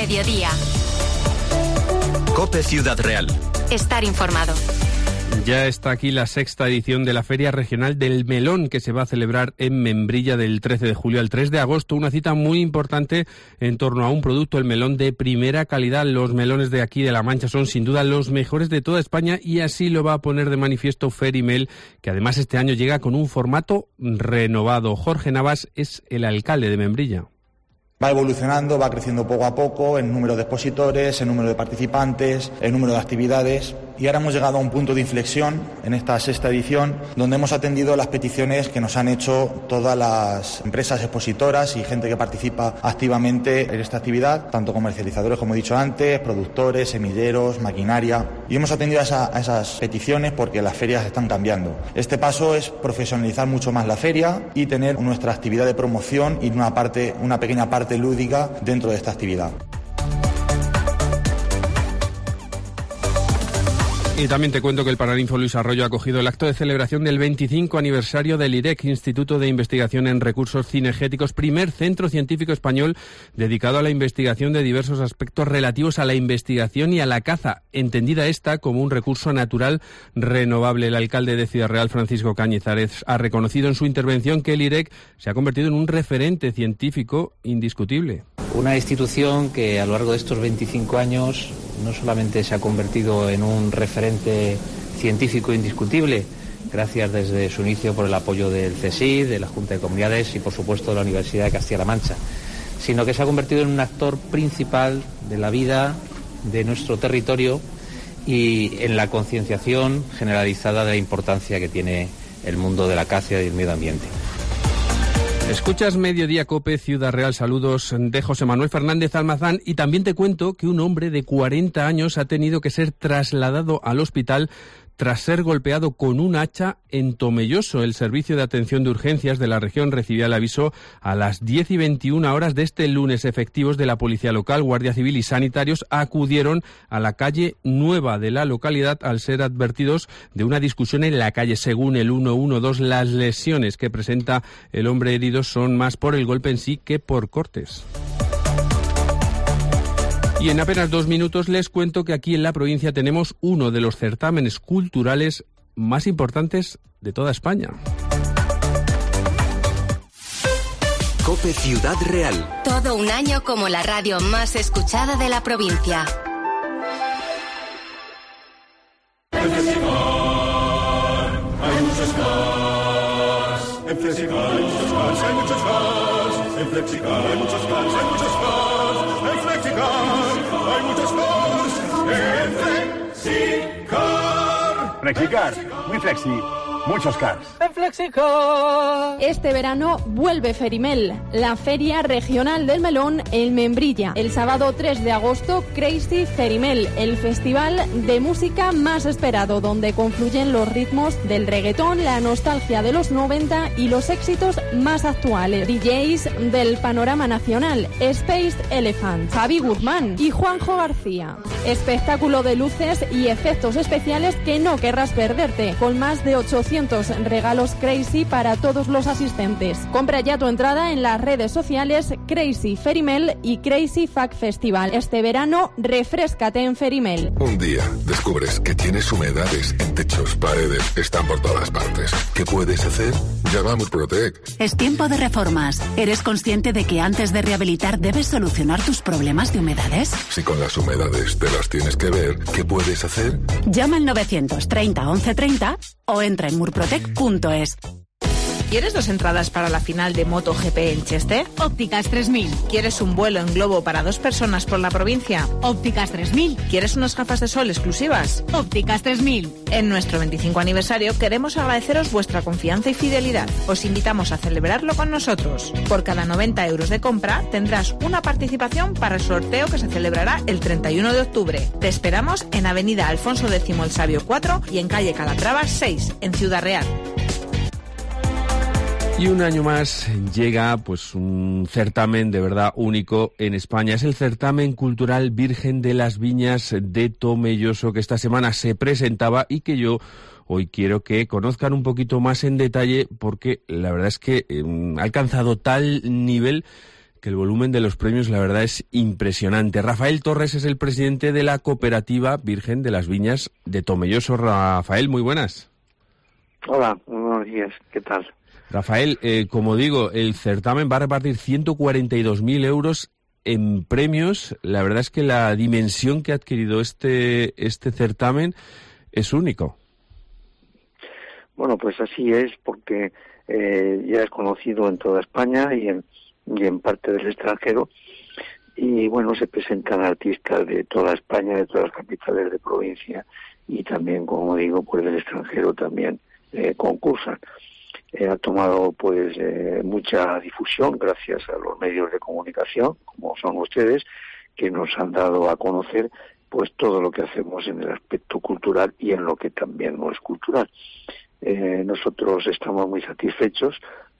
mediodía. COPE Ciudad Real. Estar informado. Ya está aquí la 6ª edición de la Feria Regional del Melón, que se va a celebrar en Membrilla del 13 de julio al 3 de agosto. Una cita muy importante en torno a un producto, el melón de primera calidad. Los melones de aquí de La Mancha son sin duda los mejores de toda España y así lo va a poner de manifiesto Ferimel, que además este año llega con un formato renovado. Jorge Navas es el alcalde de Membrilla. Va evolucionando, va creciendo poco a poco en número de expositores, en número de participantes, en número de actividades. Y ahora hemos llegado a un punto de inflexión en esta 6ª edición, donde hemos atendido las peticiones que nos han hecho todas las empresas expositoras y gente que participa activamente en esta actividad, tanto comercializadores, como he dicho antes, productores, semilleros, maquinaria. Y hemos atendido a esas peticiones porque las ferias están cambiando. Este paso es profesionalizar mucho más la feria y tener nuestra actividad de promoción y una pequeña parte lúdica dentro de esta actividad. Y también te cuento que el Paraninfo Luis Arroyo ha acogido el acto de celebración del 25 aniversario del IREC, Instituto de Investigación en Recursos Cinegéticos, primer centro científico español dedicado a la investigación de diversos aspectos relativos a la investigación y a la caza, entendida esta como un recurso natural renovable. El alcalde de Ciudad Real, Francisco Cañizares, ha reconocido en su intervención que el IREC se ha convertido en un referente científico indiscutible. Una institución que a lo largo de estos 25 años no solamente se ha convertido en un referente científico indiscutible, gracias desde su inicio por el apoyo del CSIC, de la Junta de Comunidades y por supuesto de la Universidad de Castilla-La Mancha, sino que se ha convertido en un actor principal de la vida de nuestro territorio y en la concienciación generalizada de la importancia que tiene el mundo de la caza y del medio ambiente. Escuchas Mediodía COPE Ciudad Real. Saludos de José Manuel Fernández Almazán. Y también te cuento que un hombre de 40 años ha tenido que ser trasladado al hospital tras ser golpeado con un hacha en Tomelloso. El Servicio de Atención de Urgencias de la región recibía el aviso a las 10:21 horas de este lunes. Efectivos de la Policía Local, Guardia Civil y sanitarios acudieron a la calle Nueva de la localidad al ser advertidos de una discusión en la calle. Según el 112, las lesiones que presenta el hombre herido son más por el golpe en sí que por cortes. Y en apenas 2 minutos les cuento que aquí en la provincia tenemos uno de los certámenes culturales más importantes de toda España. COPE Ciudad Real. Todo un año como la radio más escuchada de la provincia. En Flexicar hay muchos cars. En Flexicar hay muchos cars, hay muchos cars. En Flexicar hay muchos cars, hay muchos cars. En Flexicar hay muchos cars. En Flexicar. Flexicar, muy flexi, muchos cars. En Flexicar. Este verano vuelve Ferimel, la Feria Regional del Melón en Membrilla. El sábado 3 de agosto, Crazy Ferimel, el festival de música más esperado, donde confluyen los ritmos del reggaetón, la nostalgia de los 90 y los éxitos más actuales. DJs del panorama nacional, Space Elephant, Javi Guzmán y Juanjo García. Espectáculo de luces y efectos especiales que no querrás perderte, con más de 800 regalos Crazy para todos los asistentes. Compra ya tu entrada en las redes sociales Crazy Ferimel y Crazy Fac Festival. Este verano, refréscate en Ferimel. Un día descubres que tienes humedades en techos, paredes, están por todas partes. ¿Qué puedes hacer? Llama a Murprotec. Es tiempo de reformas. ¿Eres consciente de que antes de rehabilitar debes solucionar tus problemas de humedades? Si con las humedades te las tienes que ver, ¿qué puedes hacer? Llama al 930 1130 o entra en murprotec.es. ¿Quieres 2 entradas para la final de MotoGP en Cheste? Ópticas 3000. ¿Quieres un vuelo en globo para 2 personas por la provincia? Ópticas 3000. ¿Quieres unas gafas de sol exclusivas? Ópticas 3000. En nuestro 25 aniversario queremos agradeceros vuestra confianza y fidelidad. Os invitamos a celebrarlo con nosotros. Por cada 90 euros de compra tendrás una participación para el sorteo que se celebrará el 31 de octubre. Te esperamos en Avenida Alfonso X el Sabio 4 y en calle Calatrava 6, en Ciudad Real. Y un año más llega pues un certamen de verdad único en España. Es el certamen cultural Virgen de las Viñas de Tomelloso, que esta semana se presentaba y que yo hoy quiero que conozcan un poquito más en detalle, porque la verdad es que ha alcanzado tal nivel que el volumen de los premios, la verdad, es impresionante. Rafael Torres es el presidente de la Cooperativa Virgen de las Viñas de Tomelloso. Rafael, muy buenas. Hola, muy buenos días. ¿Qué tal? Rafael, como digo, el certamen va a repartir 142.000 euros en premios. La verdad es que la dimensión que ha adquirido este certamen es único. Bueno, pues así es, porque ya es conocido en toda España y en parte del extranjero, y bueno, se presentan artistas de toda España, de todas las capitales de provincia, y también, como digo, pues del extranjero también concursan. Ha tomado pues mucha difusión gracias a los medios de comunicación, como son ustedes, que nos han dado a conocer pues todo lo que hacemos en el aspecto cultural y en lo que también no es cultural. Nosotros estamos muy satisfechos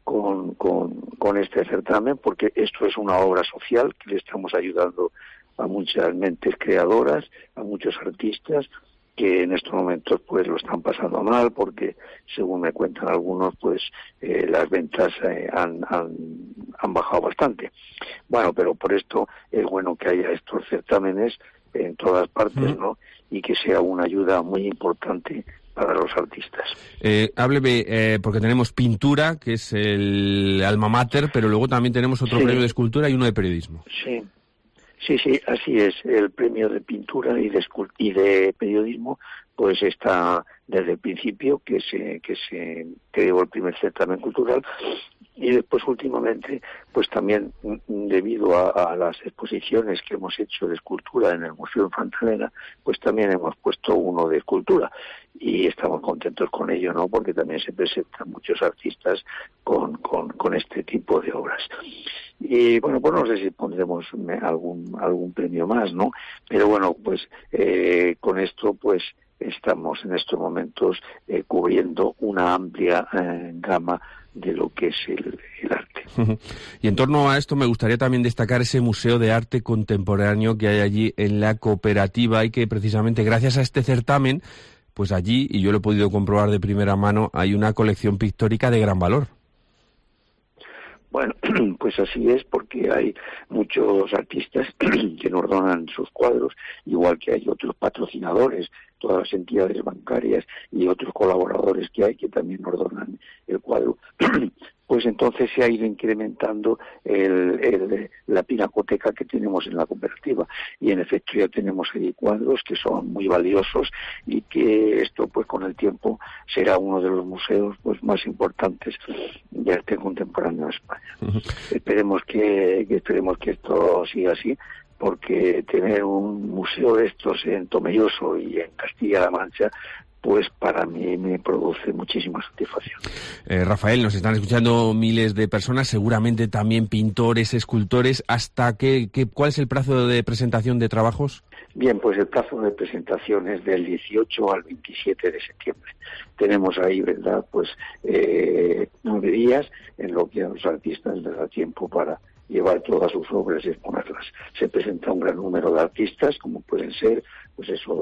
con este certamen, porque esto es una obra social que le estamos ayudando a muchas mentes creadoras, a muchos artistas que en estos momentos pues lo están pasando mal, porque según me cuentan algunos pues las ventas han bajado bastante. Bueno, pero por esto es bueno que haya estos certámenes en todas partes, ¿no? Y que sea una ayuda muy importante para los artistas. Hábleme, porque tenemos pintura, que es el alma mater, pero luego también tenemos otro premio de escultura y uno de periodismo. Sí, así es. El premio de pintura y de periodismo pues está desde el principio que se creó el primer certamen cultural, y después últimamente pues también debido a las exposiciones que hemos hecho de escultura en el Museo Infantil, pues también hemos puesto uno de escultura, y estamos contentos con ello, ¿no? Porque también se presentan muchos artistas con este tipo de obras. Y bueno, pues no sé si pondremos algún premio más, ¿no? Pero bueno, pues con esto pues estamos en estos momentos cubriendo una amplia gama de lo que es el arte. Y en torno a esto me gustaría también destacar ese Museo de Arte Contemporáneo que hay allí en la cooperativa, y que precisamente gracias a este certamen, pues allí, y yo lo he podido comprobar de primera mano, hay una colección pictórica de gran valor. Bueno, pues así es, porque hay muchos artistas que nos donan sus cuadros, igual que hay otros patrocinadores, todas las entidades bancarias y otros colaboradores que hay que también nos donan el cuadro. Pues entonces se ha ido incrementando la pinacoteca que tenemos en la cooperativa, y en efecto ya tenemos ahí cuadros que son muy valiosos, y que esto pues con el tiempo será uno de los museos pues más importantes de arte contemporáneo en España. Esperemos que esto siga así, porque tener un museo de estos en Tomelloso y en Castilla-La Mancha pues para mí me produce muchísima satisfacción. Rafael, nos están escuchando miles de personas, seguramente también pintores, escultores. ¿Hasta cuál es el plazo de presentación de trabajos? Bien, pues el plazo de presentación es del 18 al 27 de septiembre. Tenemos ahí, ¿verdad?, pues 9 días en lo que a los artistas les da tiempo para llevar todas sus obras y exponerlas. Se presenta un gran número de artistas, como pueden ser, pues eso,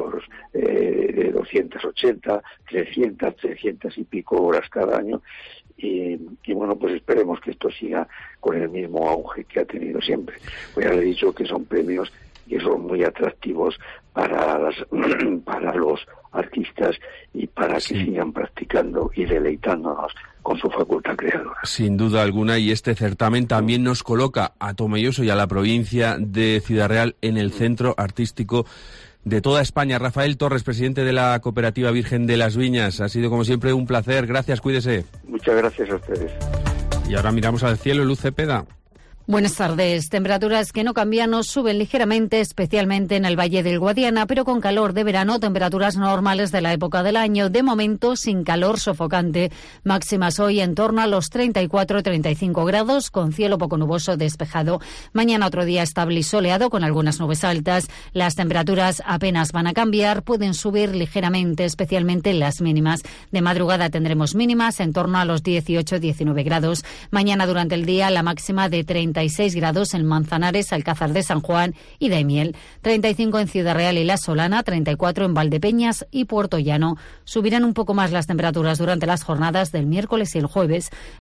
280, 300 y pico obras cada año, y bueno, pues esperemos que esto siga con el mismo auge que ha tenido siempre. Pues ya le he dicho que son premios que son muy atractivos para los artistas y para que sigan practicando y deleitándonos con su facultad creadora. Sin duda alguna, y este certamen también nos coloca a Tomelloso y a la provincia de Ciudad Real en el centro artístico de toda España. Rafael Torres, presidente de la Cooperativa Virgen de las Viñas, ha sido como siempre un placer. Gracias, cuídese. Muchas gracias a ustedes. Y ahora miramos al cielo. Luz Cepeda. Buenas tardes. Temperaturas que no cambian o suben ligeramente, especialmente en el Valle del Guadiana, pero con calor de verano, temperaturas normales de la época del año. De momento, sin calor sofocante. Máximas hoy en torno a los 34-35 grados, con cielo poco nuboso despejado. Mañana otro día estable y soleado, con algunas nubes altas. Las temperaturas apenas van a cambiar, pueden subir ligeramente, especialmente las mínimas. De madrugada tendremos mínimas en torno a los 18-19 grados. Mañana durante el día la máxima de 36 grados en Manzanares, Alcázar de San Juan y Daimiel, 35 en Ciudad Real y La Solana, 34 en Valdepeñas y Puerto Llano. Subirán un poco más las temperaturas durante las jornadas del miércoles y el jueves.